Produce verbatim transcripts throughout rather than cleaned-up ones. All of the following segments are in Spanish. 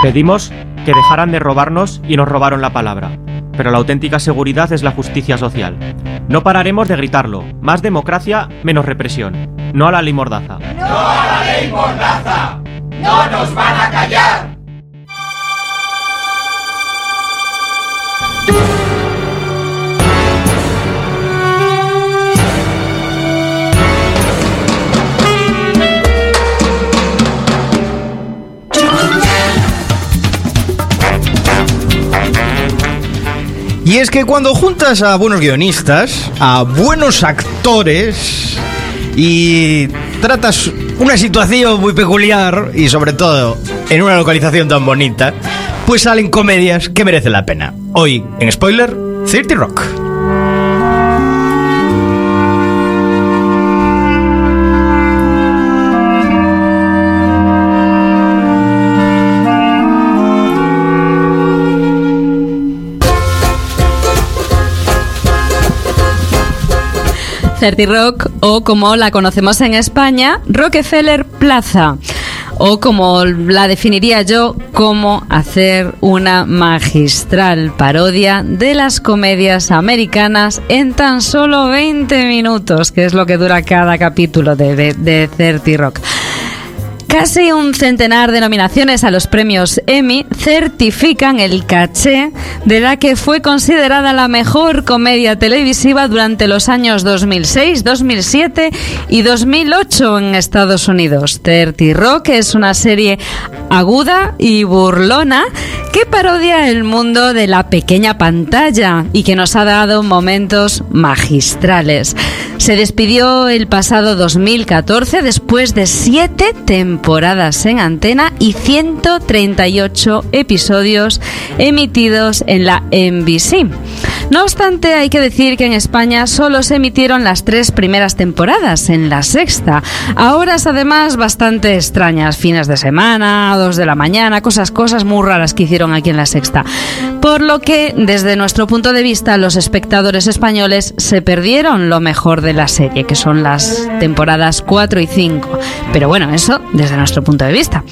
Pedimos que dejaran de robarnos y nos robaron la palabra. Pero la auténtica seguridad es la justicia social. No pararemos de gritarlo. Más democracia, menos represión. No a la ley Mordaza. ¡No a la ley Mordaza! ¡No nos van a callar! Y es que cuando juntas a buenos guionistas, a buenos actores y tratas una situación muy peculiar y sobre todo en una localización tan bonita, pues salen comedias que merecen la pena. Hoy, en Spoiler, thirty Rock. thirty Rock, o como la conocemos en España, Rockefeller Plaza, o como la definiría yo, cómo hacer una magistral parodia de las comedias americanas en tan solo veinte minutos, que es lo que dura cada capítulo de, de, de thirty Rock. Casi un centenar de nominaciones a los premios Emmy certifican el caché de la que fue considerada la mejor comedia televisiva durante los años dos mil seis, dos mil siete y dos mil ocho en Estados Unidos. thirty Rock es una serie aguda y burlona que parodia el mundo de la pequeña pantalla y que nos ha dado momentos magistrales. Se despidió el pasado dos mil catorce después de siete temporadas en antena y ciento treinta y ocho episodios emitidos en la N B C. No obstante, hay que decir que en España solo se emitieron las tres primeras temporadas, en la sexta, a horas además bastante extrañas, fines de semana, dos de la mañana, cosas, cosas muy raras que hicieron aquí en la sexta. Por lo que, desde nuestro punto de vista, los espectadores españoles se perdieron lo mejor de la serie, que son las temporadas cuatro y cinco. Pero bueno, eso desde nuestro punto de vista.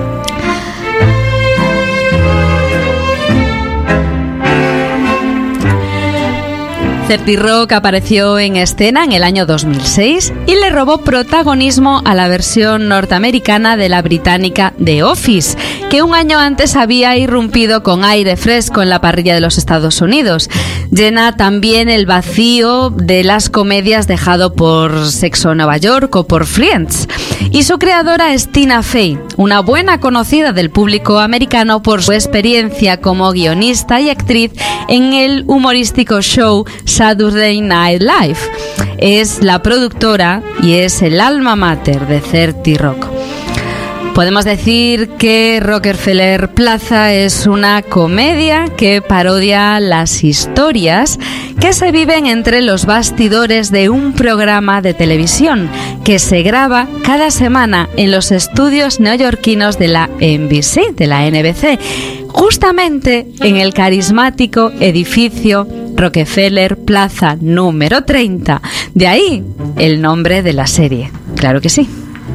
thirty Rock apareció en escena en el año dos mil seis y le robó protagonismo a la versión norteamericana de la británica The Office, que un año antes había irrumpido con aire fresco en la parrilla de los Estados Unidos. Llena también el vacío de las comedias dejado por Sexo Nueva York o por Friends. Y su creadora es Tina Fey, una buena conocida del público americano por su experiencia como guionista y actriz en el humorístico show Saturday Night Live. Es la productora y es el alma mater de thirty Rock. Podemos decir que Rockefeller Plaza es una comedia que parodia las historias que se viven entre los bastidores de un programa de televisión que se graba cada semana en los estudios neoyorquinos de la N B C, de la N B C, justamente en el carismático edificio Rockefeller Plaza número treinta. De ahí el nombre de la serie. Claro que sí.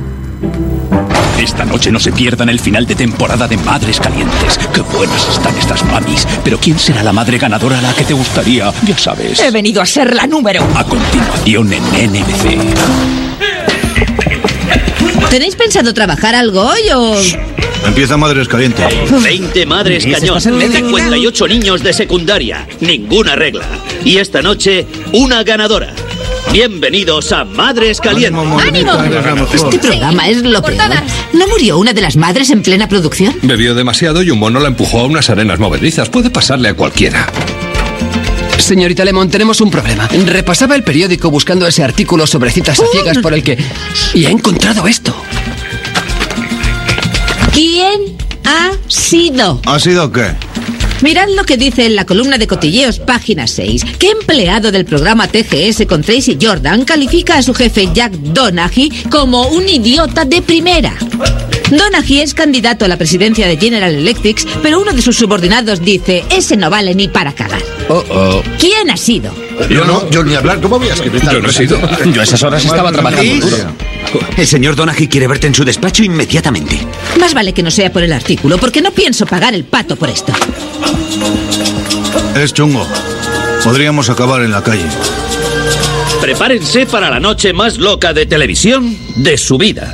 Esta noche no se pierdan el final de temporada de Madres Calientes. ¡Qué buenas están estas mamis! Pero ¿quién será la madre ganadora a la que te gustaría? Ya sabes. He venido a ser la número. A continuación en N B C. ¿Tenéis pensado trabajar algo hoy o...? Empieza Madres Calientes. veinte madres cañón, cincuenta y ocho niños de secundaria, ninguna regla. Y esta noche, una ganadora. Bienvenidos a Madres Calientes. ¡Ánimo! Este programa es lo peor. ¿No murió una de las madres en plena producción? Bebió demasiado y un mono la empujó a unas arenas movedizas. Puede pasarle a cualquiera. Señorita Lemon, tenemos un problema. Repasaba el periódico buscando ese artículo sobre citas a ciegas por el que... y ha encontrado esto. ¿Quién ha sido? ¿Ha sido qué? Mirad lo que dice en la columna de cotilleos, página seis. ¿Qué empleado del programa T G S con Tracy Jordan califica a su jefe Jack Donaghy como un idiota de primera? Donaghy es candidato a la presidencia de General Electric, pero uno de sus subordinados dice: ese no vale ni para cagar. Oh, oh. ¿Quién ha sido? Yo no, yo ni hablar. ¿Cómo voy a escribir? Yo no he sido. Yo a esas horas estaba trabajando duro. El señor Donaghy quiere verte en su despacho inmediatamente. Más vale que no sea por el artículo, porque no pienso pagar el pato por esto. Es chungo. Podríamos acabar en la calle. Prepárense para la noche más loca de televisión de su vida.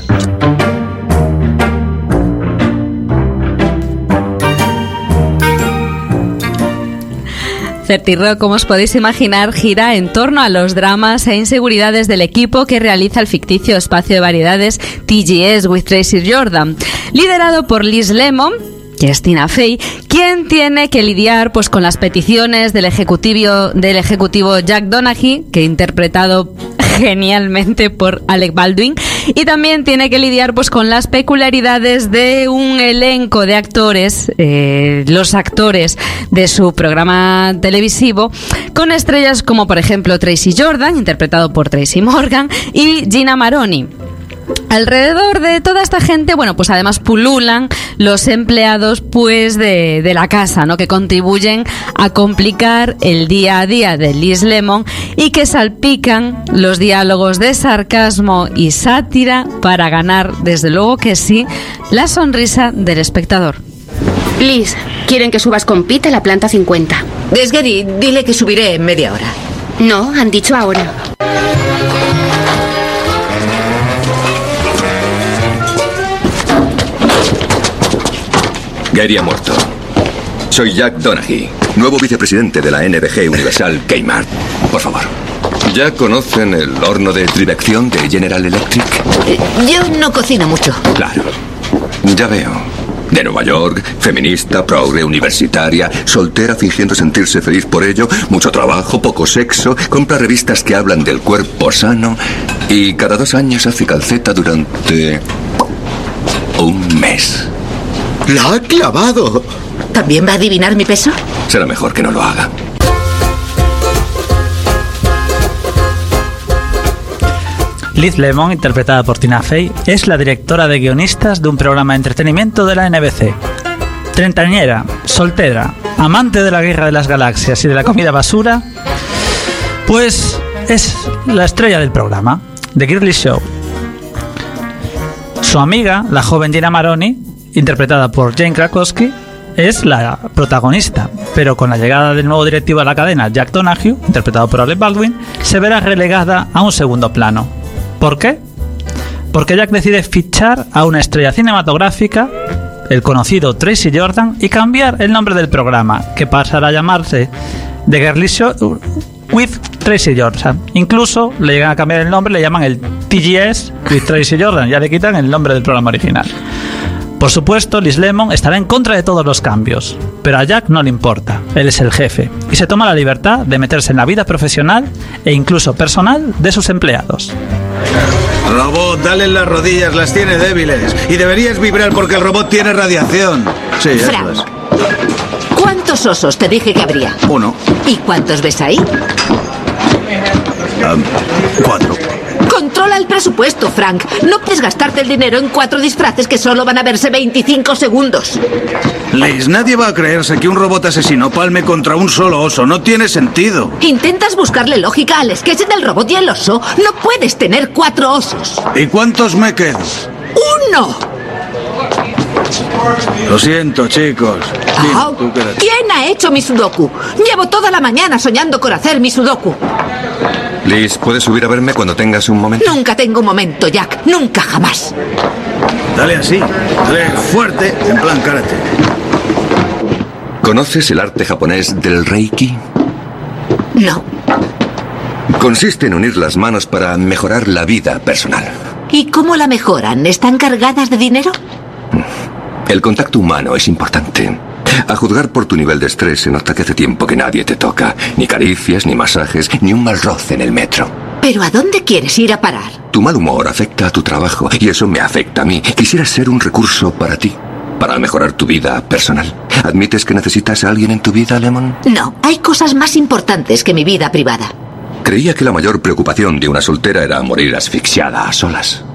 Certirrock, como os podéis imaginar, gira en torno a los dramas e inseguridades del equipo que realiza el ficticio espacio de variedades T G S with Tracy Jordan, liderado por Liz Lemon, que es Tina Fey, quien tiene que lidiar pues con las peticiones del ejecutivo del ejecutivo Jack Donaghy, que interpretado genialmente por Alec Baldwin, y también tiene que lidiar pues con las peculiaridades de un elenco de actores, eh, los actores de su programa televisivo, con estrellas como por ejemplo Tracy Jordan, interpretado por Tracy Morgan, y Gina Maroney. Alrededor de toda esta gente, bueno, pues además pululan los empleados pues de, de la casa, ¿no? Que contribuyen a complicar el día a día de Liz Lemon y que salpican los diálogos de sarcasmo y sátira para ganar, desde luego que sí, la sonrisa del espectador. Liz, quieren que subas con Pete a la planta cincuenta. Desgary, dile que subiré en media hora. No, han dicho ahora. Gary ha muerto. Soy Jack Donaghy, nuevo vicepresidente de la N B G Universal Kmart. Por favor. ¿Ya conocen el horno de trivección de General Electric? Yo no cocino mucho. Claro. Ya veo. De Nueva York, feminista, progre, universitaria, soltera fingiendo sentirse feliz por ello, mucho trabajo, poco sexo, compra revistas que hablan del cuerpo sano y cada dos años hace calceta durante un mes. ¡La ha clavado! ¿También va a adivinar mi peso? Será mejor que no lo haga. Liz Lemon, interpretada por Tina Fey, es la directora de guionistas de un programa de entretenimiento de la N B C. Treintañera, soltera, amante de la guerra de las galaxias y de la comida basura, pues es la estrella del programa, The Girly Show. Su amiga, la joven Gina Maroney, interpretada por Jane Krakowski, es la protagonista, pero con la llegada del nuevo directivo de la cadena, Jack Donaghy, interpretado por Alec Baldwin, se verá relegada a un segundo plano. ¿Por qué? Porque Jack decide fichar a una estrella cinematográfica, el conocido Tracy Jordan, y cambiar el nombre del programa, que pasará a llamarse The Girly Show with Tracy Jordan. Incluso le llegan a cambiar el nombre, le llaman el T G S with Tracy Jordan, ya le quitan el nombre del programa original. Por supuesto, Liz Lemon estará en contra de todos los cambios, pero a Jack no le importa, él es el jefe, y se toma la libertad de meterse en la vida profesional e incluso personal de sus empleados. Robot, dale en las rodillas, las tiene débiles. Y deberías vibrar porque el robot tiene radiación. Sí, eso Frank, es. ¿cuántos osos te dije que habría? Uno. ¿Y cuántos ves ahí? Um, cuatro. Controla el presupuesto, Frank. No puedes gastarte el dinero en cuatro disfraces que solo van a verse veinticinco segundos. Liz, nadie va a creerse que un robot asesino palme contra un solo oso. No tiene sentido. ¿Intentas buscarle lógica al sketch del robot y el oso? No puedes tener cuatro osos. ¿Y cuántos me quedo? ¡Uno! Lo siento, chicos. Ah, ¿quién ha hecho mi sudoku? Llevo toda la mañana soñando con hacer mi sudoku. Liz, ¿puedes subir a verme cuando tengas un momento? Nunca tengo un momento, Jack. Nunca, jamás. Dale así. Dale fuerte, en plan karate. ¿Conoces el arte japonés del Reiki? No. Consiste en unir las manos para mejorar la vida personal. ¿Y cómo la mejoran? ¿Están cargadas de dinero? El contacto humano es importante. A juzgar por tu nivel de estrés, se nota que hace tiempo que nadie te toca. Ni caricias, ni masajes, ni un mal roce en el metro. ¿Pero a dónde quieres ir a parar? Tu mal humor afecta a tu trabajo y eso me afecta a mí. Quisiera ser un recurso para ti, para mejorar tu vida personal. ¿Admites que necesitas a alguien en tu vida, Lemon? No, hay cosas más importantes que mi vida privada. Creía que la mayor preocupación de una soltera era morir asfixiada a solas.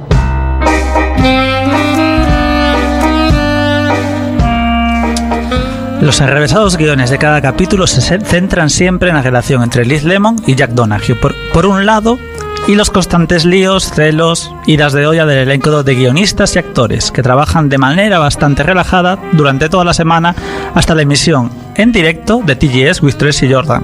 Los enrevesados guiones de cada capítulo se centran siempre en la relación entre Liz Lemon y Jack Donaghy, por, por un lado, y los constantes líos, celos, idas de olla del elenco de guionistas y actores, que trabajan de manera bastante relajada durante toda la semana hasta la emisión en directo de T G S with Tracy Jordan.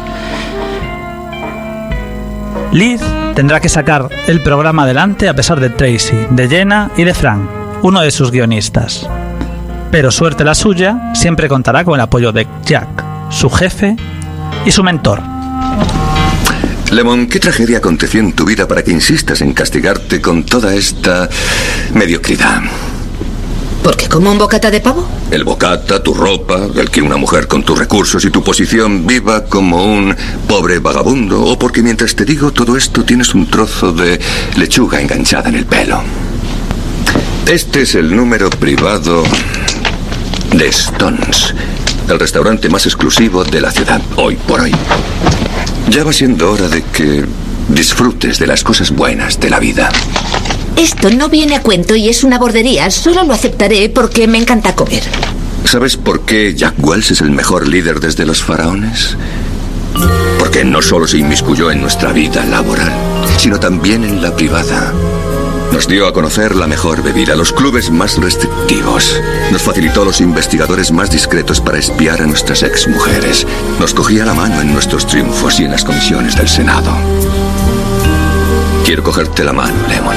Liz tendrá que sacar el programa adelante a pesar de Tracy, de Jenna y de Frank, uno de sus guionistas. Pero suerte la suya, siempre contará con el apoyo de Jack, su jefe y su mentor. Lemon, ¿qué tragedia aconteció en tu vida para que insistas en castigarte con toda esta mediocridad? ¿Por qué como un bocata de pavo? El bocata, tu ropa, el que una mujer con tus recursos y tu posición viva como un pobre vagabundo, o porque mientras te digo todo esto tienes un trozo de lechuga enganchada en el pelo. Este es el número privado de Stones, el restaurante más exclusivo de la ciudad, hoy por hoy. Ya va siendo hora de que disfrutes de las cosas buenas de la vida. Esto no viene a cuento y es una bordería. Solo lo aceptaré porque me encanta comer. ¿Sabes por qué Jack Wells es el mejor líder desde los faraones? Porque no solo se inmiscuyó en nuestra vida laboral, sino también en la privada. Nos dio a conocer la mejor bebida, los clubes más restrictivos. Nos facilitó los investigadores más discretos para espiar a nuestras exmujeres. Nos cogía la mano en nuestros triunfos y en las comisiones del Senado. Quiero cogerte la mano, Lemon.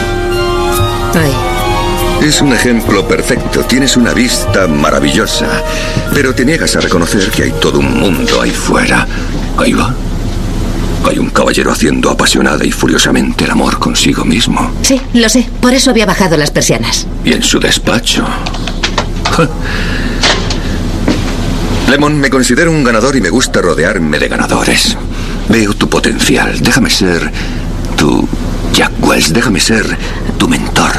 Ay. Es un ejemplo perfecto. Tienes una vista maravillosa, pero te niegas a reconocer que hay todo un mundo ahí fuera. Ahí va. Hay un caballero haciendo apasionada y furiosamente el amor consigo mismo. Sí, lo sé. Por eso había bajado las persianas. Y en su despacho. Lemon, me considero un ganador y me gusta rodearme de ganadores. Veo tu potencial. Déjame ser tu Jack Wells. Déjame ser tu mentor.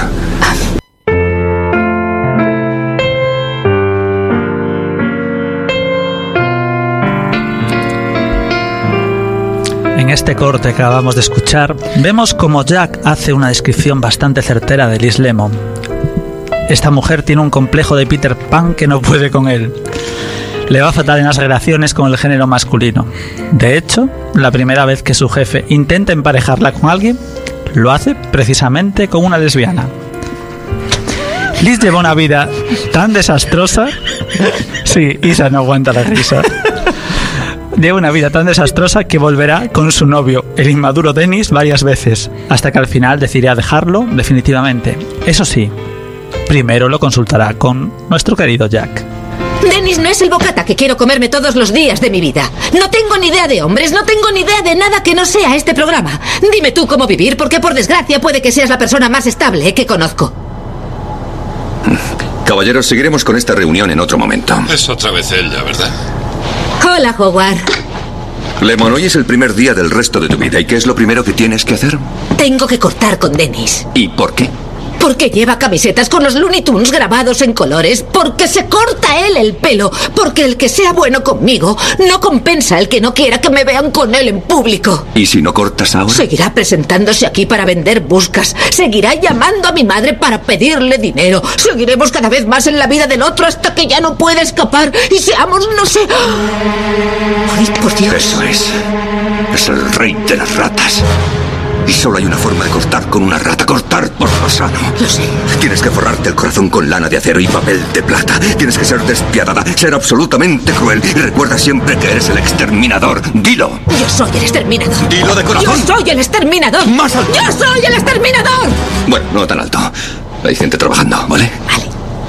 En este corte que acabamos de escuchar, vemos como Jack hace una descripción bastante certera de Liz Lemon. Esta mujer tiene un complejo de Peter Pan que no puede con él. Le va fatal en las relaciones con el género masculino. De hecho, la primera vez que su jefe intenta emparejarla con alguien, lo hace precisamente con una lesbiana. Liz lleva una vida tan desastrosa... Sí, Isa no aguanta la risa. Lleva una vida tan desastrosa que volverá con su novio, el inmaduro Dennis, varias veces, hasta que al final decidirá dejarlo definitivamente. Eso sí, primero lo consultará con nuestro querido Jack. Dennis no es el bocata que quiero comerme todos los días de mi vida. No tengo ni idea de hombres, no tengo ni idea de nada que no sea este programa. Dime tú cómo vivir, porque por desgracia puede que seas la persona más estable que conozco. Caballeros, seguiremos con esta reunión en otro momento. Es otra vez ella, ¿verdad? Hola, Howard. Lemon, hoy es el primer día del resto de tu vida. ¿Y qué es lo primero que tienes que hacer? Tengo que cortar con Dennis. ¿Y por qué? Porque lleva camisetas con los Looney Tunes grabados en colores. Porque se corta él el pelo. Porque el que sea bueno conmigo no compensa el que no quiera que me vean con él en público. ¿Y si no cortas ahora? Seguirá presentándose aquí para vender buscas. Seguirá llamando a mi madre para pedirle dinero. Seguiremos cada vez más en la vida del otro hasta que ya no pueda escapar. Y seamos, no sé... Ay, por Dios. Eso es. Es el rey de las ratas. Y solo hay una forma de cortar con una rata. Cortar por lo sano. Lo sé. Tienes que forrarte el corazón con lana de acero y papel de plata. Tienes que ser despiadada, ser absolutamente cruel. Y recuerda siempre que eres el exterminador. Dilo. Yo soy el exterminador. Dilo de corazón. Yo soy el exterminador. Más alto. Yo soy el exterminador. Bueno, no tan alto. Hay gente trabajando, ¿vale? Vale.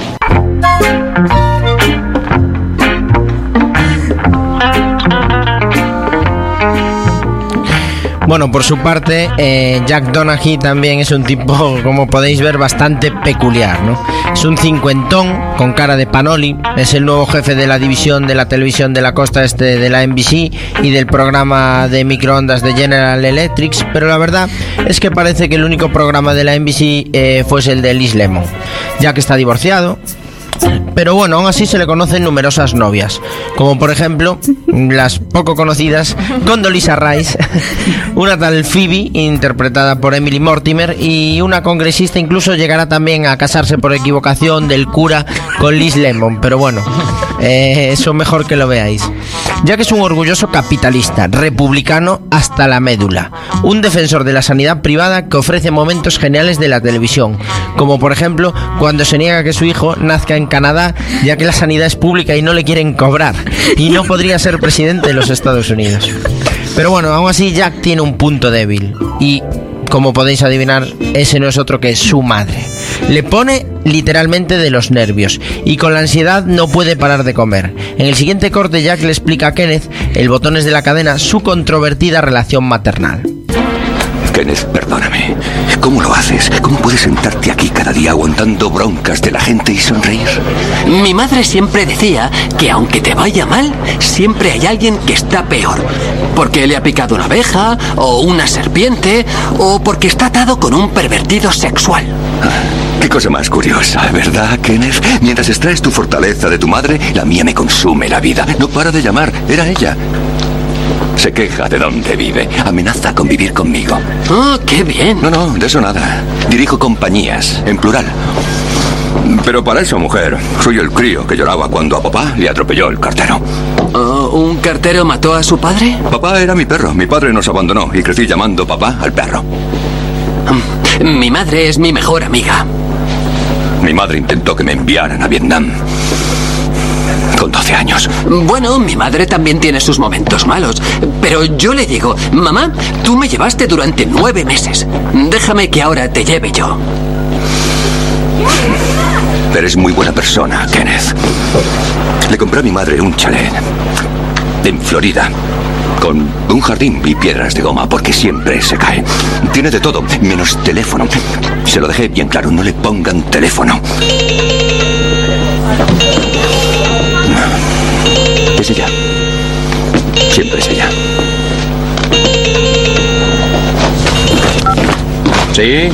Bueno, por su parte, eh, Jack Donaghy también es un tipo, como podéis ver, bastante peculiar, ¿no? Es un cincuentón con cara de panoli, es el nuevo jefe de la división de la televisión de la costa este de la N B C y del programa de microondas de General Electric, pero la verdad es que parece que el único programa de la N B C eh, fuese el de Liz Lemon. Jack está divorciado, pero bueno, aún así se le conocen numerosas novias, como por ejemplo las poco conocidas Condoleezza Rice, una tal Phoebe, interpretada por Emily Mortimer, y una congresista incluso llegará también a casarse por equivocación del cura con Liz Lemon, pero bueno, Eh, eso mejor que lo veáis. Jack es un orgulloso capitalista, republicano hasta la médula, un defensor de la sanidad privada que ofrece momentos geniales de la televisión, como por ejemplo cuando se niega que su hijo nazca en Canadá, ya que la sanidad es pública y no le quieren cobrar, y no podría ser presidente de los Estados Unidos. Pero bueno, aún así Jack tiene un punto débil, y como podéis adivinar, ese no es otro que su madre. Le pone literalmente de los nervios y con la ansiedad no puede parar de comer. En el siguiente corte, Jack le explica a Kenneth, el botones de la cadena, su controvertida relación maternal. Kenneth, perdóname. ¿Cómo lo haces? ¿Cómo puedes sentarte aquí cada día aguantando broncas de la gente y sonreír? Mi madre siempre decía que aunque te vaya mal, siempre hay alguien que está peor. Porque le ha picado una abeja, o una serpiente, o porque está atado con un pervertido sexual. Qué cosa más curiosa, ¿verdad, Kenneth? Mientras extraes tu fortaleza de tu madre, la mía me consume la vida. No para de llamar, era ella. Se queja de dónde vive. Amenaza con vivir conmigo. ¡Oh, qué bien! No, no, de eso nada. Dirijo compañías, en plural. Pero para eso, mujer, soy el crío que lloraba cuando a papá le atropelló el cartero. Oh, ¿un cartero mató a su padre? Papá era mi perro. Mi padre nos abandonó y crecí llamando papá al perro. Mi madre es mi mejor amiga. Mi madre intentó que me enviaran a Vietnam. Con doce años. Bueno, mi madre también tiene sus momentos malos. Pero yo le digo, mamá, tú me llevaste durante nueve meses. Déjame que ahora te lleve yo. Eres muy buena persona, Kenneth. Le compré a mi madre un chalet en Florida, con un jardín y piedras de goma, porque siempre se cae. Tiene de todo, menos teléfono. Se lo dejé bien claro, no le pongan teléfono. Es ella. Siempre es ella. ¿Sí?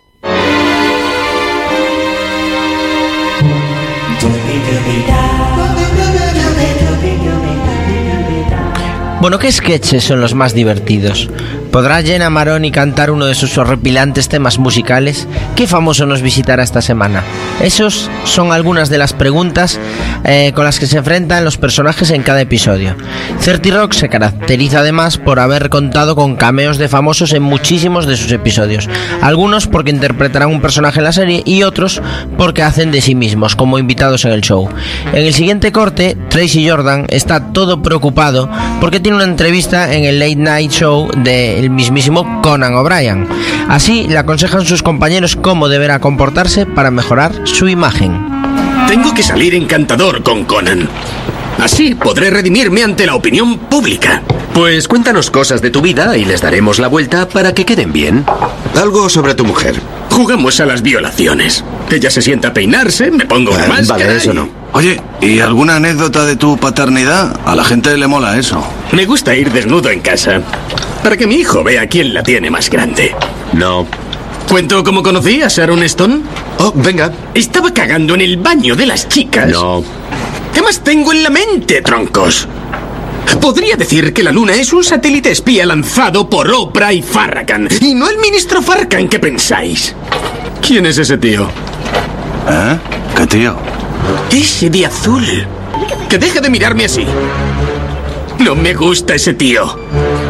Bueno, ¿qué sketches son los más divertidos? ¿Podrá Jenna Maroney cantar uno de sus horripilantes temas musicales? ¿Qué famoso nos visitará esta semana? Esos son algunas de las preguntas eh, con las que se enfrentan los personajes en cada episodio. thirty Rock se caracteriza además por haber contado con cameos de famosos en muchísimos de sus episodios. Algunos porque interpretarán un personaje en la serie y otros porque hacen de sí mismos como invitados en el show. En el siguiente corte, Tracy Jordan está todo preocupado porque tiene una entrevista en el Late Night Show del mismísimo Conan O'Brien. Así le aconsejan sus compañeros cómo deberá comportarse para mejorar su imagen. Tengo que salir encantador con Conan. Así podré redimirme ante la opinión pública. Pues cuéntanos cosas de tu vida y les daremos la vuelta para que queden bien. Algo sobre tu mujer. Jugamos a las violaciones. Ella se sienta a peinarse, me pongo una Eh, máscara. vale, eso y- no. Oye, ¿y alguna anécdota de tu paternidad? A la gente le mola eso. Me gusta ir desnudo en casa. Para que mi hijo vea quién la tiene más grande. No. ¿Cuento cómo conocí a Sharon Stone? Oh, venga. Estaba cagando en el baño de las chicas. No. ¿Qué más tengo en la mente, troncos? Podría decir que la Luna es un satélite espía lanzado por Oprah y Farrakhan, y no el ministro Farrakhan que pensáis. ¿Quién es ese tío? ¿Eh? ¿Qué tío? Ese de azul. Que deje de mirarme así. No me gusta ese tío.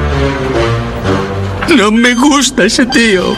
No me gusta ese tío.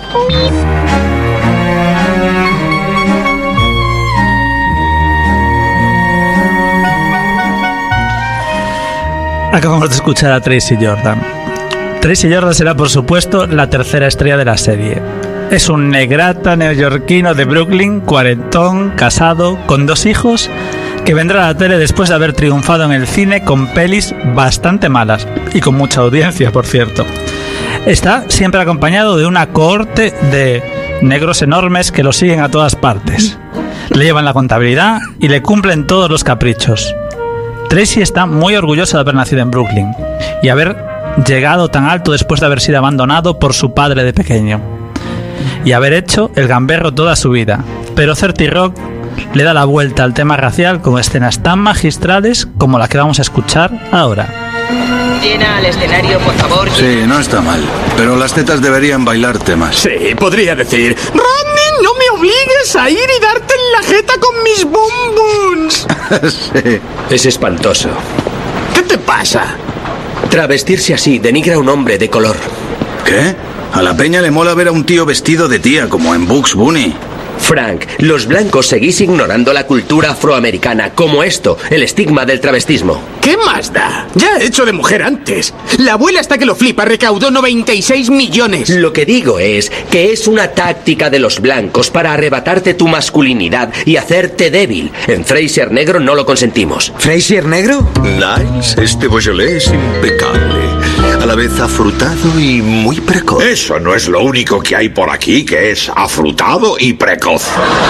Acabamos de escuchar a Tracy Jordan. Tracy Jordan será, por supuesto, la tercera estrella de la serie. Es un negrata neoyorquino de Brooklyn, cuarentón, casado, con dos hijos, que vendrá a la tele después de haber triunfado en el cine con pelis bastante malas, y con mucha audiencia, por cierto. Está siempre acompañado de una cohorte de negros enormes que lo siguen a todas partes. Le llevan la contabilidad y le cumplen todos los caprichos. Tracy está muy orgullosa de haber nacido en Brooklyn y haber llegado tan alto después de haber sido abandonado por su padre de pequeño y haber hecho el gamberro toda su vida. Pero thirty Rock le da la vuelta al tema racial con escenas tan magistrales como la que vamos a escuchar ahora. Llena al escenario, por favor. Sí, no está mal. Pero las tetas deberían bailar temas. Sí, podría decir: Rodney, no me obligues a ir y darte en la tarjeta con mis bonbons. Sí. Es espantoso. ¿Qué te pasa? Travestirse así denigra a un hombre de color. ¿Qué? A la peña le mola ver a un tío vestido de tía, como en Bugs Bunny. Frank, los blancos seguís ignorando la cultura afroamericana, como esto, el estigma del travestismo. ¿Qué más da? Ya he hecho de mujer antes. La abuela hasta que lo flipa recaudó noventa y seis millones. Lo que digo es que es una táctica de los blancos para arrebatarte tu masculinidad y hacerte débil. En Frasier Negro no lo consentimos. ¿Frasier Negro? Nice, este Beaujolais es impecable. A la vez afrutado y muy precoz. Eso no es lo único que hay por aquí que es afrutado y precoz.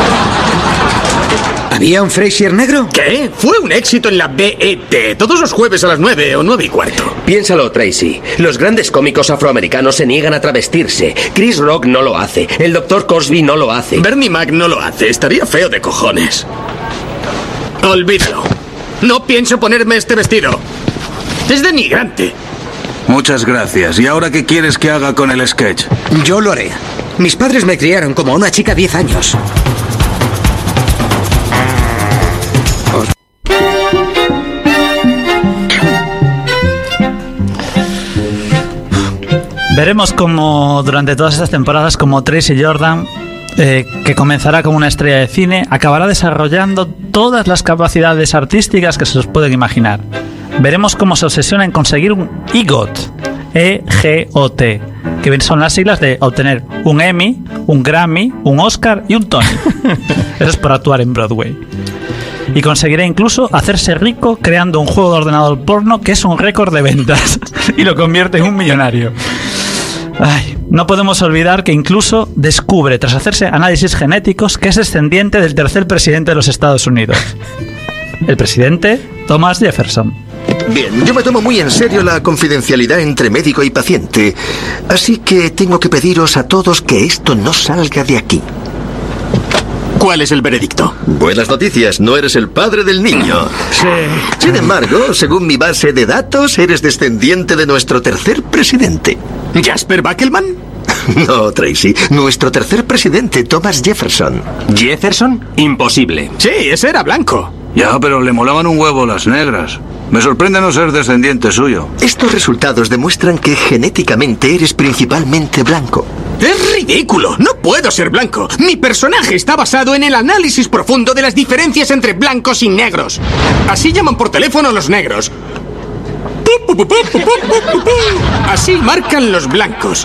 ¿Había un Frasier Negro? ¿Qué? Fue un éxito en la B E T, todos los jueves a las nueve o nueve y cuarto. Piénsalo, Tracy. Los grandes cómicos afroamericanos se niegan a travestirse. Chris Rock no lo hace. El doctor Cosby no lo hace. Bernie Mac no lo hace. Estaría feo de cojones. Olvídalo. No pienso ponerme este vestido. Es denigrante. Muchas gracias. ¿Y ahora qué quieres que haga con el sketch? Yo lo haré. Mis padres me criaron como una chica diez años. Veremos como durante todas estas temporadas como Tracy Jordan, eh, que comenzará como una estrella de cine, acabará desarrollando todas las capacidades artísticas que se os pueden imaginar. Veremos cómo se obsesiona en conseguir un E G O T, E G O T, que son las siglas de obtener un Emmy, un Grammy, un Oscar y un Tony. Eso es por actuar en Broadway. Y conseguirá incluso hacerse rico creando un juego de ordenador porno que es un récord de ventas y lo convierte en un millonario. Ay, no podemos olvidar que incluso descubre, tras hacerse análisis genéticos, que es descendiente del tercer presidente de los Estados Unidos. El presidente Thomas Jefferson. Bien, yo me tomo muy en serio la confidencialidad entre médico y paciente, así que tengo que pediros a todos que esto no salga de aquí. ¿Cuál es el veredicto? Buenas noticias, no eres el padre del niño. Sí. Sin embargo, según mi base de datos, eres descendiente de nuestro tercer presidente. ¿Jasper Backelman? No, Tracy, nuestro tercer presidente, Thomas Jefferson. ¿Jefferson? Imposible. Sí, ese era blanco. Ya, pero le molaban un huevo las negras. Me sorprende no ser descendiente suyo. Estos resultados demuestran que genéticamente eres principalmente blanco. ¡Es ridículo! ¡No puedo ser blanco! Mi personaje está basado en el análisis profundo de las diferencias entre blancos y negros. Así llaman por teléfono a los negros. Así marcan los blancos.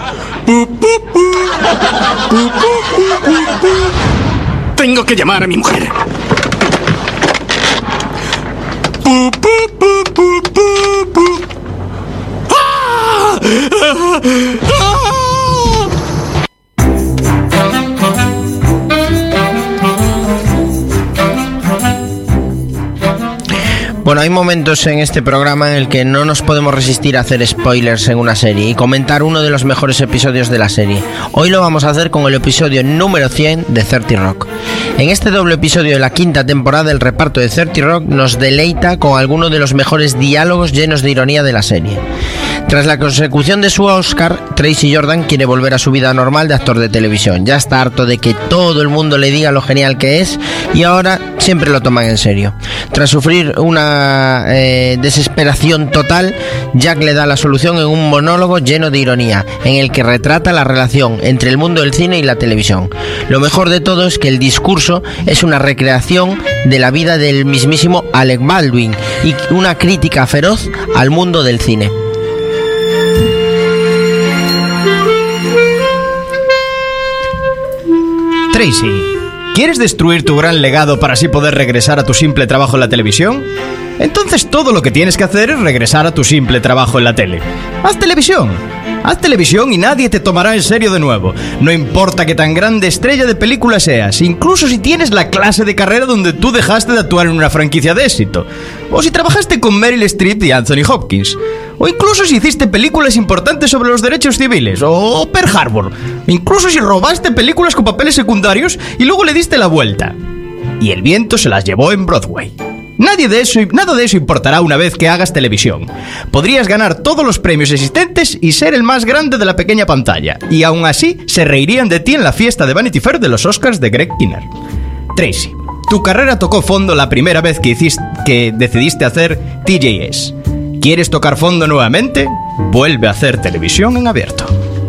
Tengo que llamar a mi mujer. ¡Ah! ¡Ah! ¡Ah! Bueno, hay momentos en este programa en el que no nos podemos resistir a hacer spoilers en una serie y comentar uno de los mejores episodios de la serie. Hoy lo vamos a hacer con el episodio número cien de thirty Rock. En este doble episodio de la quinta temporada, el reparto de thirty Rock nos deleita con algunos de los mejores diálogos llenos de ironía de la serie. Tras la consecución de su Oscar, Tracy Jordan quiere volver a su vida normal de actor de televisión. Ya está harto de que todo el mundo le diga lo genial que es y ahora siempre lo toman en serio. Tras sufrir una eh, desesperación total, Jack le da la solución en un monólogo lleno de ironía, en el que retrata la relación entre el mundo del cine y la televisión. Lo mejor de todo es que el discurso es una recreación de la vida del mismísimo Alec Baldwin y una crítica feroz al mundo del cine. Tracy, ¿quieres destruir tu gran legado para así poder regresar a tu simple trabajo en la televisión? Entonces todo lo que tienes que hacer es regresar a tu simple trabajo en la tele. Haz televisión. Haz televisión y nadie te tomará en serio de nuevo. No importa que tan grande estrella de película seas, incluso si tienes la clase de carrera donde tú dejaste de actuar en una franquicia de éxito. O si trabajaste con Meryl Streep y Anthony Hopkins. O incluso si hiciste películas importantes sobre los derechos civiles. O Pearl Harbor. Incluso si robaste películas con papeles secundarios y luego le diste la vuelta. Y el viento se las llevó en Broadway. Nadie de eso, nada de eso importará una vez que hagas televisión. Podrías ganar todos los premios existentes y ser el más grande de la pequeña pantalla. Y aún así se reirían de ti en la fiesta de Vanity Fair de los Oscars de Greg Kinnear. Tracy, tu carrera tocó fondo la primera vez que, hiciste, que decidiste hacer T J S. ¿Quieres tocar fondo nuevamente? Vuelve a hacer televisión en abierto.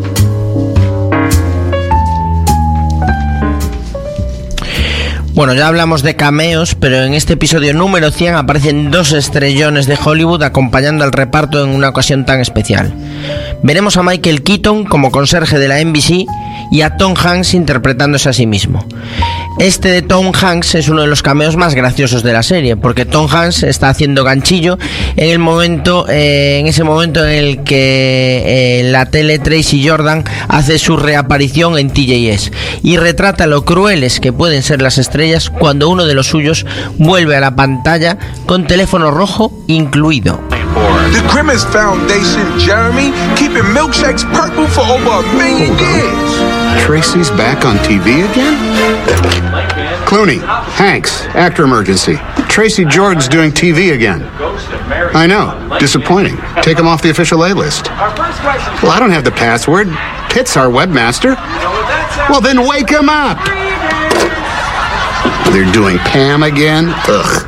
Bueno, ya hablamos de cameos, pero en este episodio número cien aparecen dos estrellones de Hollywood acompañando al reparto en una ocasión tan especial. Veremos a Michael Keaton como conserje de la N B C y a Tom Hanks interpretándose a sí mismo. Este de Tom Hanks es uno de los cameos más graciosos de la serie, porque Tom Hanks está haciendo ganchillo en el momento, eh, en ese momento en el que eh, la tele Tracy Jordan hace su reaparición en T J S y retrata lo crueles que pueden ser las estrellas cuando uno de los suyos vuelve a la pantalla con teléfono rojo incluido. The Grimace Foundation, Jeremy, keeping milkshakes purple for over a million years. Tracy's back on T V again? Clooney, Hanks, actor emergency. Tracy Jordan's doing T V again. I know, disappointing. Take him off the official A-list. Well, I don't have the password. Pitt's our webmaster. Well, then wake him up. They're doing Pam again? Ugh.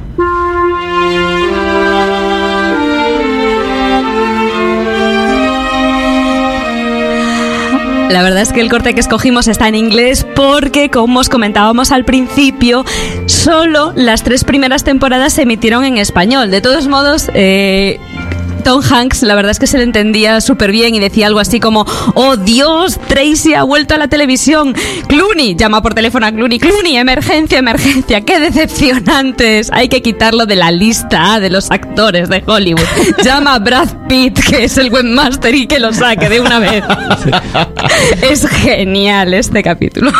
La verdad es que el corte que escogimos está en inglés porque, como os comentábamos al principio, solo las tres primeras temporadas se emitieron en español. De todos modos, eh, Tom Hanks, la verdad es que se le entendía súper bien y decía algo así como: oh Dios, Tracy ha vuelto a la televisión. Clooney, llama por teléfono a Clooney. Clooney, emergencia, emergencia, qué decepcionantes. Hay que quitarlo de la lista de los actores de Hollywood. Llama a Brad Pitt, que es el webmaster, y que lo saque de una vez. Sí. Es genial este capítulo.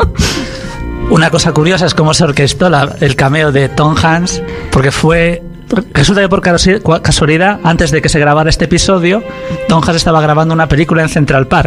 Una cosa curiosa es cómo se orquestó la, el cameo de Tom Hanks, porque fue... Resulta que por casualidad, antes de que se grabara este episodio, Tom Hanks estaba grabando una película en Central Park.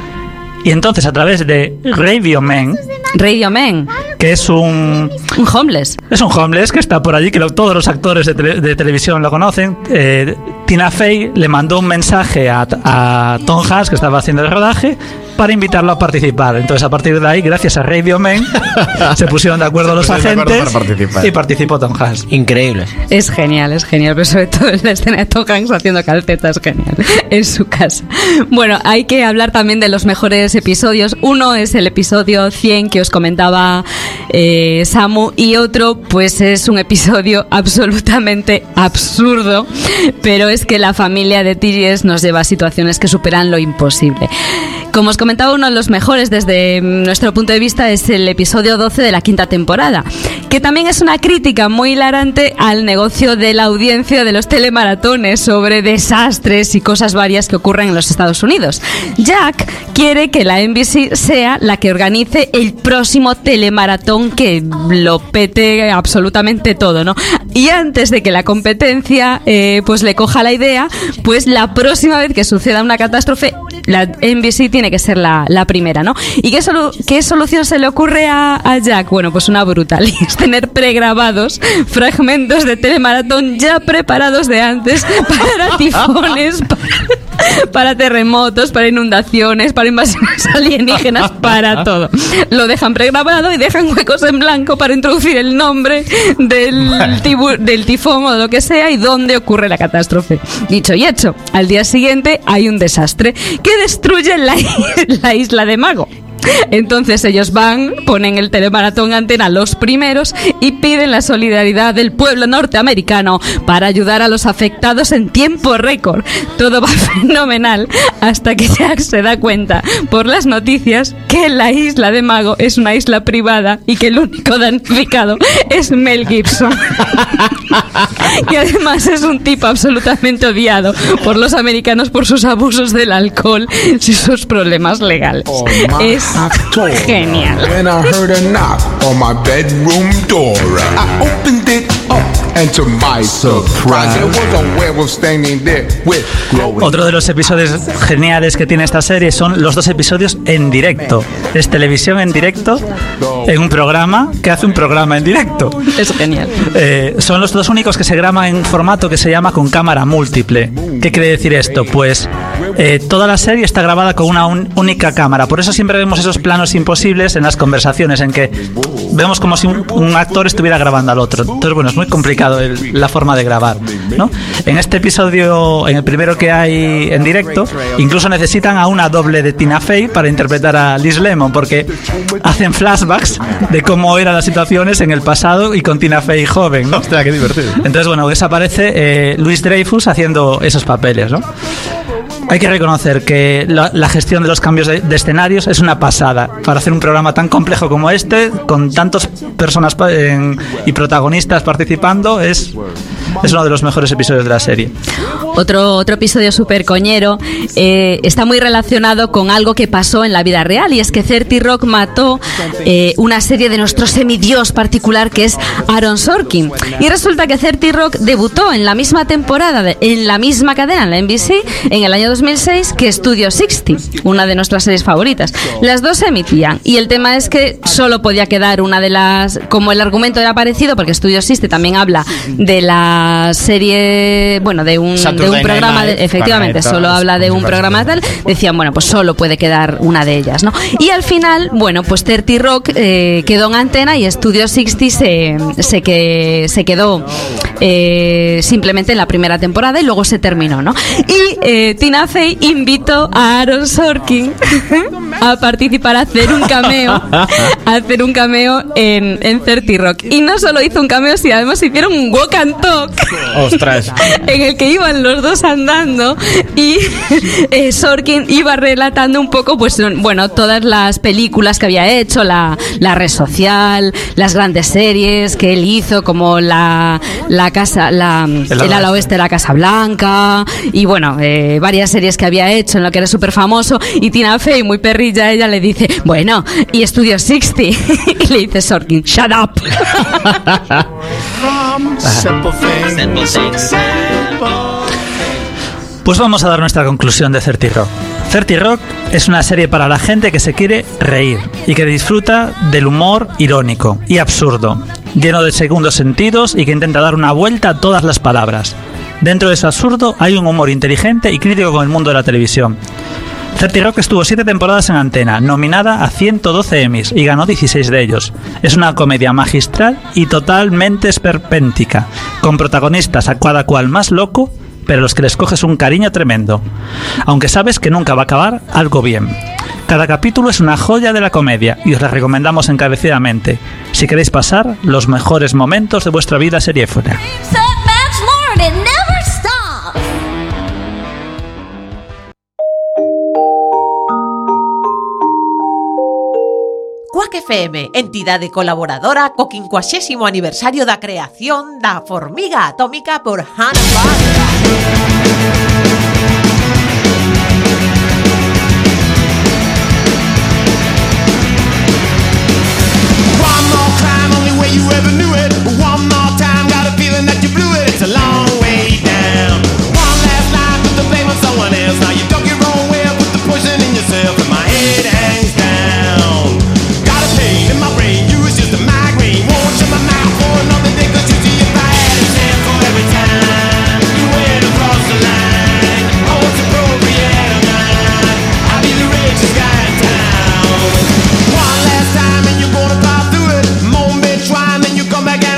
Y entonces, a través de Radio Man, Radio Man, que es un... Un homeless. Es un homeless que está por allí, que lo, todos los actores de, tele, de televisión lo conocen. Eh, Tina Fey le mandó un mensaje a, a Tom Hanks, que estaba haciendo el rodaje, para invitarlo a participar. Entonces, a partir de ahí, gracias a Radio Man, se pusieron de acuerdo los agentes y participó Tom Hanks. Increíble. Es genial, es genial, pero sobre todo la escena de Tom Hanks haciendo calcetas, genial, en su casa. Bueno, hay que hablar también de los mejores episodios. Uno es el episodio cien que os comentaba eh, Samu, y otro pues es un episodio absolutamente absurdo, pero es que la familia de T J S nos lleva a situaciones que superan lo imposible. Como os comentaba, uno de los mejores desde nuestro punto de vista es el episodio doce de la quinta temporada, que también es una crítica muy hilarante al negocio de la audiencia de los telemaratones sobre desastres y cosas varias que ocurren en los Estados Unidos. Jack quiere que la N B C sea la que organice el próximo telemaratón que lo pete absolutamente todo, ¿no? Y antes de que la competencia eh, pues le coja la idea, pues la próxima vez que suceda una catástrofe, la N B C tiene que ser la, la primera, ¿no? ¿Y qué, solu- qué solución se le ocurre a, a Jack? Bueno, pues una brutal, y es tener pregrabados fragmentos de telemaratón ya preparados de antes para tifones, para, para terremotos, para inundaciones, para invasiones alienígenas, para todo. Lo dejan pregrabado y dejan huecos en blanco para introducir el nombre del, tibu- del tifón o de lo que sea y dónde ocurre la catástrofe. Dicho y hecho, al día siguiente hay un desastre que destruye la, la isla de Mago. Entonces ellos van, ponen el telemaratón antena los primeros y piden la solidaridad del pueblo norteamericano para ayudar a los afectados en tiempo récord. Todo va fenomenal hasta que Jack se da cuenta por las noticias que la isla de Mago es una isla privada y que el único damnificado es Mel Gibson. Y además es un tipo absolutamente odiado por los americanos por sus abusos del alcohol y sus problemas legales. Oh, es genial. When I heard a knock on my bedroom door, I opened it up And to my surprise, there was a werewolf standing there with glowing. Otro de los episodios geniales que tiene esta serie son los dos episodios en directo. Es televisión en directo en un programa que hace un programa en directo. Es genial. Eh, son los dos únicos que se graban en un formato que se llama con cámara múltiple. ¿Qué quiere decir esto? Pues eh, toda la serie está grabada con una un, única cámara. Por eso siempre vemos esos planos imposibles en las conversaciones en que vemos como si un, un actor estuviera grabando al otro. Entonces, bueno, es muy complicado el, la forma de grabar, ¿no? En este episodio, en el primero que hay en directo, incluso necesitan a una doble de Tina Fey para interpretar a Liz Lemon, porque hacen flashbacks de cómo eran las situaciones en el pasado y con Tina Fey joven, ¿no? Hostia, qué divertido. Entonces, bueno, desaparece eh, Louis Dreyfus haciendo esos papeles, ¿no? Hay que reconocer que la, la gestión de los cambios de, de escenarios es una pasada. Para hacer un programa tan complejo como este, con tantas personas en, y protagonistas participando, es, es uno de los mejores episodios de la serie. Otro, otro episodio súper coñero eh, está muy relacionado con algo que pasó en la vida real, y es que thirty Rock mató eh, una serie de nuestro semidios particular, que es Aaron Sorkin. Y resulta que thirty Rock debutó en la misma temporada, de, en la misma cadena, en la N B C, en el año dos mil seis que Studio sesenta, una de nuestras series favoritas. Las dos se emitían, y el tema es que solo podía quedar una de las... Como el argumento era parecido, porque Studio sesenta también habla de la serie... Bueno, de un, de un programa... De, efectivamente, solo habla de un programa tal. Decían, bueno, pues solo puede quedar una de ellas, ¿no? Y al final, bueno, pues thirty Rock eh, quedó en antena, y Studio sesenta se, se, que, se quedó eh, simplemente en la primera temporada, y luego se terminó, ¿no? Y eh, Tina Fey invitó a Aaron Sorkin a participar, a hacer un cameo, a hacer un cameo en, en thirty Rock. Y no solo hizo un cameo, sino además hicieron un walk and talk. Ostras. En el que iban los dos andando, y eh, Sorkin iba relatando un poco, pues bueno, todas las películas que había hecho, la, la Red Social, las grandes series que él hizo, como la, la casa, la, el, el ala oeste de la Casa Blanca, y bueno, eh, varias series que había hecho en lo que era súper famoso. Y Tina Fey, muy perrilla, ella le dice, bueno, y Studio sesenta, y le dice Sorkin, shut up. Pues vamos a dar nuestra conclusión de thirty Rock. thirty Rock es una serie para la gente que se quiere reír y que disfruta del humor irónico y absurdo, lleno de segundos sentidos, y que intenta dar una vuelta a todas las palabras. Dentro de su absurdo hay un humor inteligente y crítico con el mundo de la televisión. thirty Rock estuvo siete temporadas en antena, nominada a ciento doce Emmys, y ganó dieciséis de ellos. Es una comedia magistral y totalmente esperpéntica, con protagonistas a cada cual más loco, pero a los que les coges un cariño tremendo, aunque sabes que nunca va a acabar algo bien. Cada capítulo es una joya de la comedia, y os la recomendamos encarecidamente si queréis pasar los mejores momentos de vuestra vida seriéfona. Quack F M, entidade colaboradora co quincuagésimo aniversario da creación da formiga atómica por Hanna-Barbera. Come back.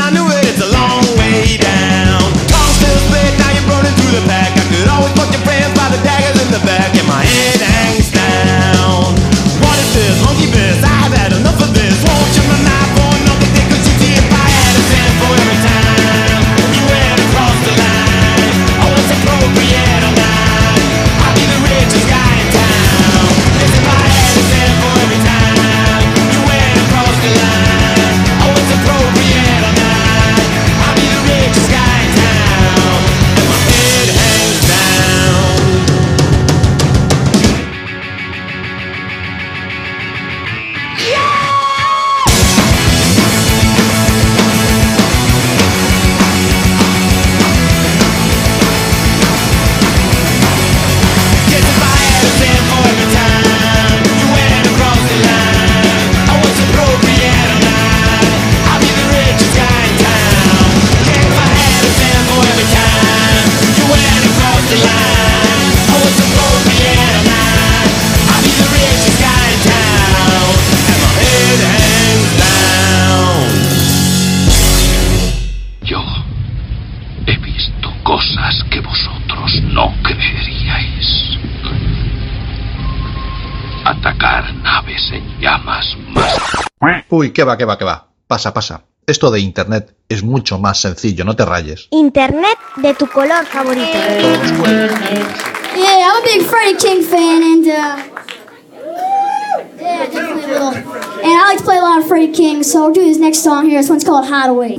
cosas que vosotros no creeríais. Atacar naves en llamas más... Uy, qué va, qué va, qué va. Pasa, pasa. Esto de internet es mucho más sencillo, no te rayes. Internet de tu color favorito. Yeah, I'm a big Freddie King fan, and uh, yeah, definitely will. And I like to play a lot of Freddie King, so we'll do this next song here. This one's called Hideaway.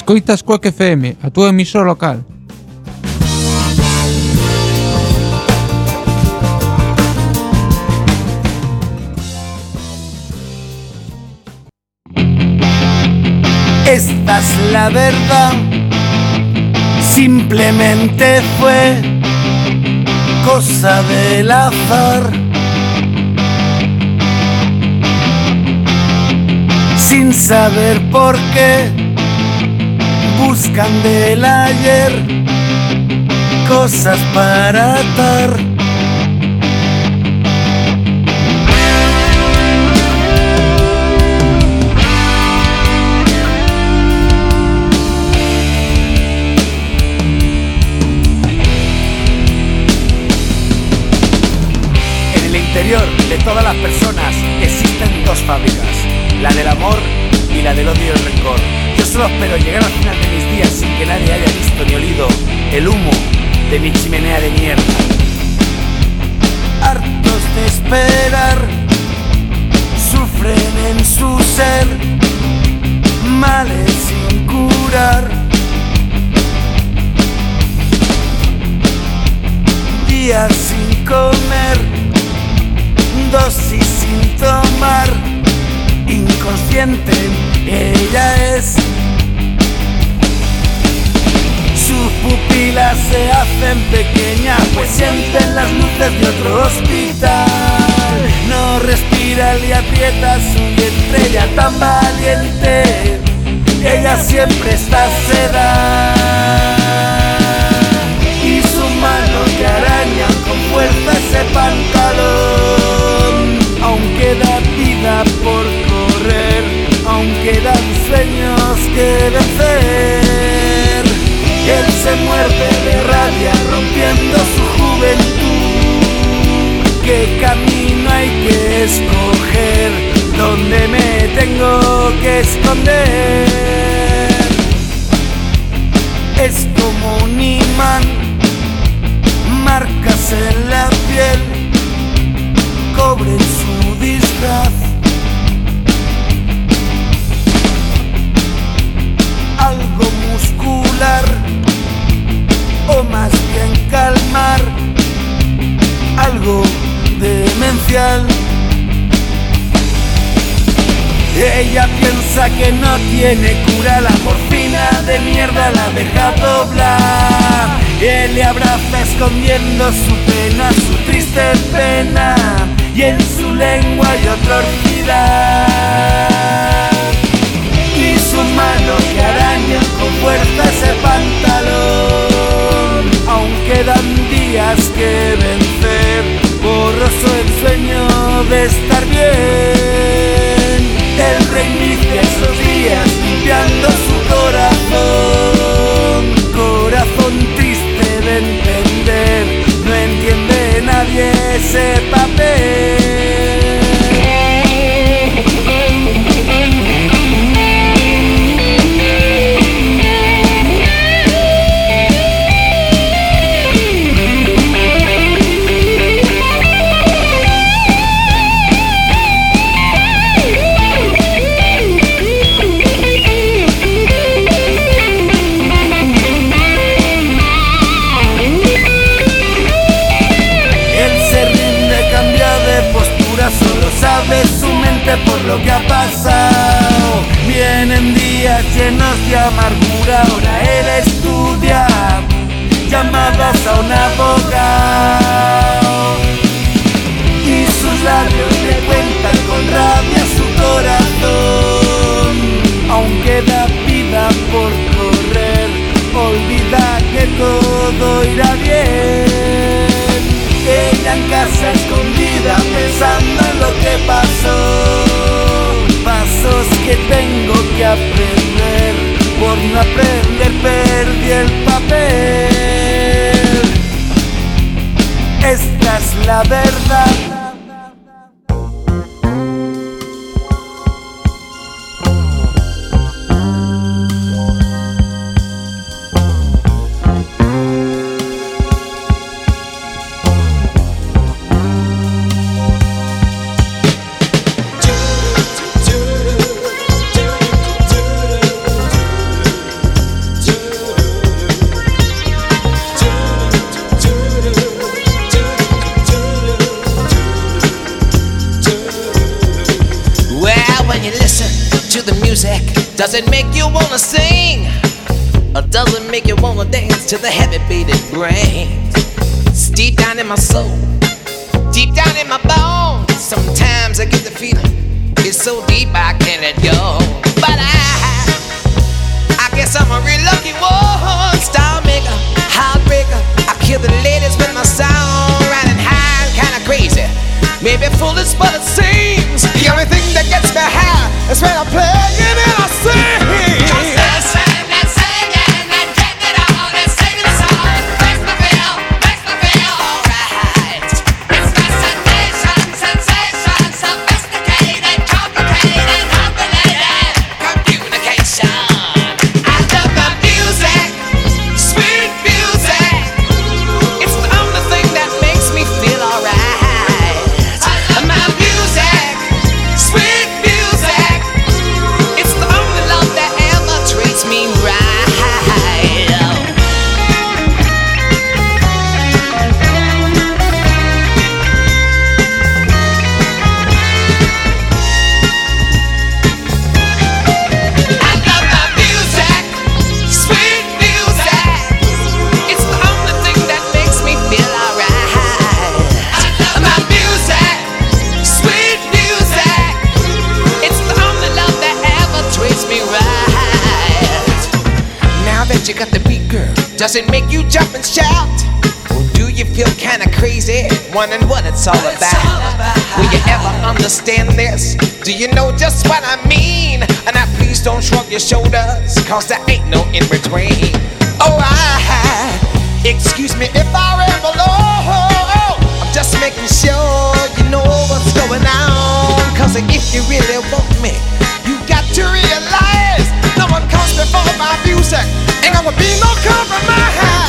Escoitas Quack F M, a túa emisora local. Esta es la verdad, simplemente fue cosa del azar. Sin saber por qué, buscan del ayer cosas para atar. De todas las personas existen dos fábricas, la del amor y la del odio y el rencor. Yo solo espero llegar al final de mis días sin que nadie haya visto ni olido el humo de mi chimenea de mierda. Hartos de esperar, sufren en su ser males sin curar. Días sin comer, dosis sin tomar, inconsciente ella es. Sus pupilas se hacen pequeñas, pues sienten las luces de otro hospital. No respira y aprieta su vientre, ella tan valiente, ella siempre está sedada. Y su mano que araña con fuerza ese pantalón. Aún queda vida por correr, aún quedan sueños que vencer. Y él se muerde de rabia rompiendo su juventud. ¿Qué camino hay que escoger? ¿Dónde me tengo que esconder? Es como un imán, marcas en la piel, cobre en su disfraz. Algo muscular, o más bien calmar, algo demencial. Ella piensa que no tiene cura, la morfina de mierda la deja doblar. Él le abraza escondiendo su pena, su triste pena, y en su lengua hay otra orquídea. Y su mano que araña con fuerza ese pantalón. Aún quedan días que vencer, borroso el sueño de estar bien. Él reinicia esos días limpiando su corazón. Corazón triste de entender, no entiende nadie ese papel. Sabe su mente por lo que ha pasado. Vienen días llenos de amargura, ahora él estudia llamadas a un abogado. Y sus labios le cuentan con rabia su corazón. Aún queda vida por correr, olvida que todo irá bien. Ella en casa escondida pensando en lo que pasó. Pasos que tengo que aprender, por no aprender perdí el papel. Esta es la verdad. Does it make you wanna sing? Or does it make you wanna dance to the heavy beating brains? It's deep down in my soul, deep down in my bones. Sometimes I get the feeling it's so deep I can't let go. But I, I guess I'm a real lucky one. Star maker, heartbreaker. I kill the ladies with my sound, riding high and kinda crazy. Maybe foolish, but it seems the only thing that gets me high is when I'm playing and I sing. Just listen. Does it make you jump and shout? Or do you feel kinda crazy, wondering what it's all about? Will you ever understand this? Do you know just what I mean? And now please don't shrug your shoulders, cause there ain't no in between. Oh, I, excuse me if I ramble on. I'm just making sure you know what's going on. Cause if you really want me, you got to realize no one comes before my music. Ain't gonna be no compromise.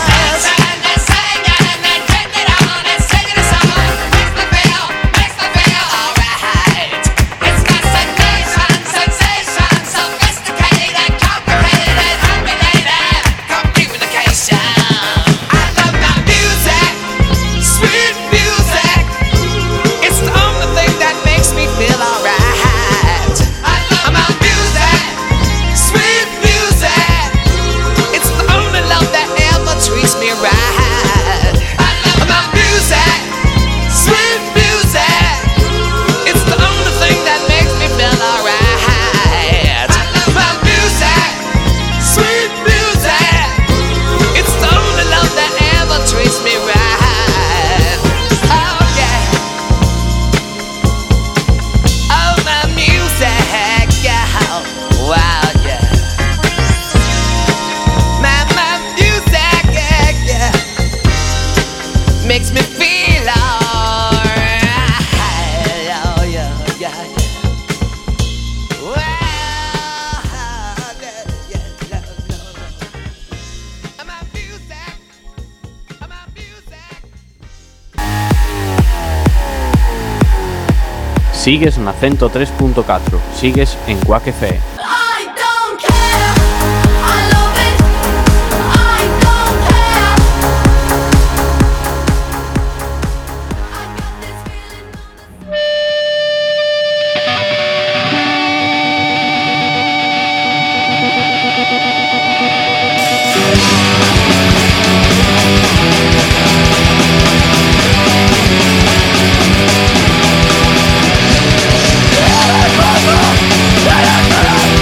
Sigues na cento tres punto catro, sigues en Quack F M. Let us go!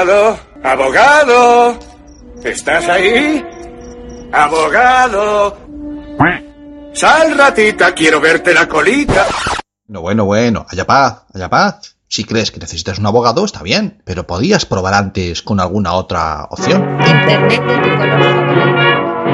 Abogado, abogado, ¿estás ahí? Abogado. Sal, ratita, quiero verte la colita. No, bueno, bueno, haya paz, haya paz. Si crees que necesitas un abogado, está bien, pero podías probar antes con alguna otra opción. Internet de tu color favorito.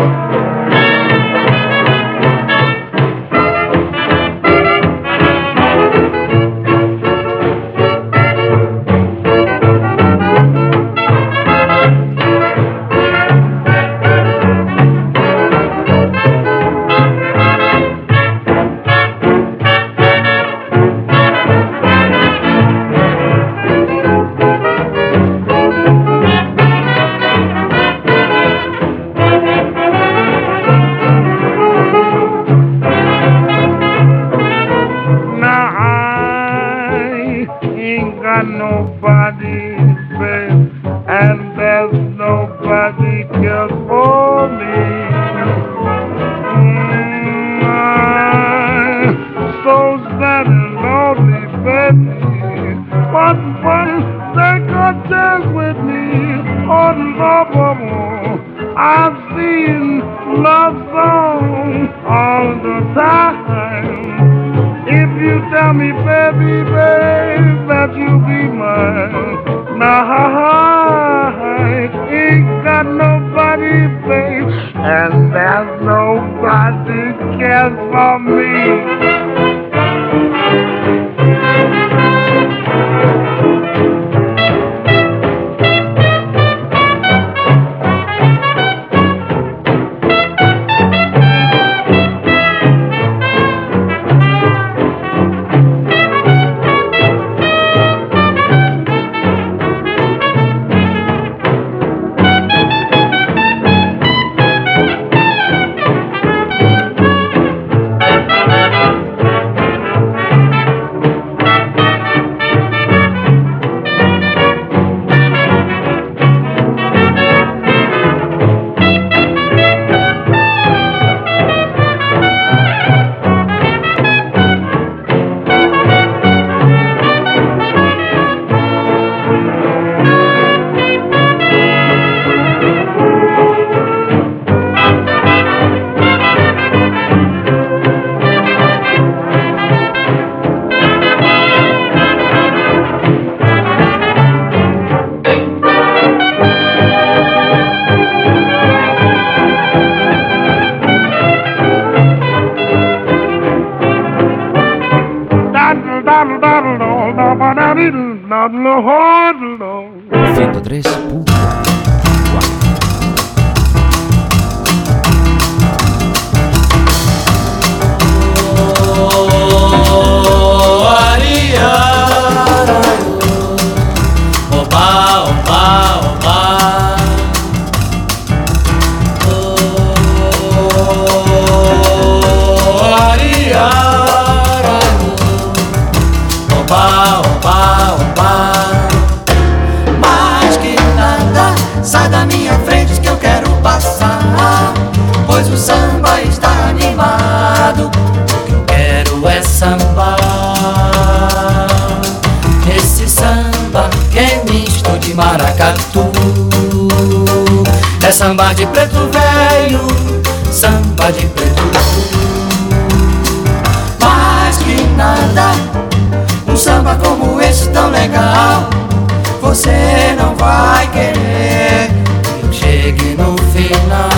ciento tres punto Sai da minha frente que eu quero passar, pois o samba está animado. O que eu quero é sambar. Esse samba que é misto de maracatu. É samba de preto velho, samba de preto mais que nada. Um samba como esse tão legal você não vai querer que eu chegue no final.